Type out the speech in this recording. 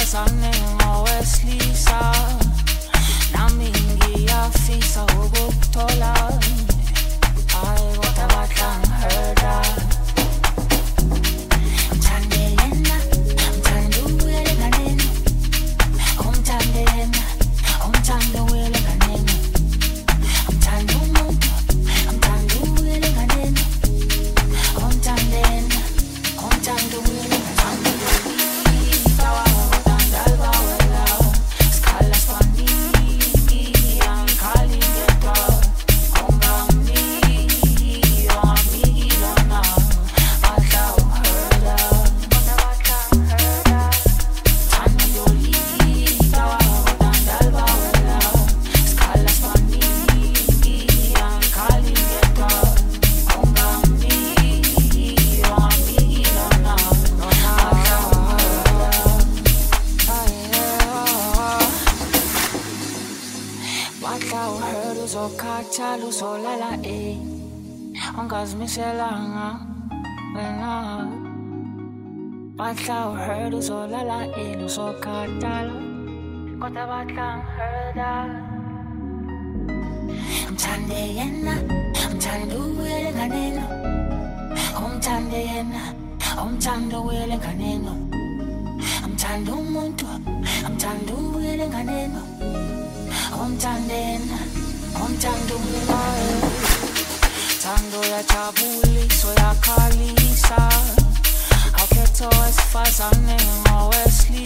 wesifazane ngowesilisa nami ngiyafisa ukukuthola hayi kodwa bahlangihurta ngithande yena ngithanda ukuyela enganeni ngithande yena ngithanda ukuyela enganeni ngithanda umuntu ngithanda ukuyela enganeni ngithande yena ngithanda ukuyela uzokhathala uzolala ungazimiselanga wena batla uhurt uzolala uzokhathala kodwa bahlangihurta ngithande yena ngithanda ukuyela enganeni ngithande yena ngithanda ukuyela enganeni ngithanda umuntu ngithanda ukuyela enganeni ngithande yena ngithanda ukuyela thando yajabulisa uyakhalisa akhetha wesifazane ngowesilisa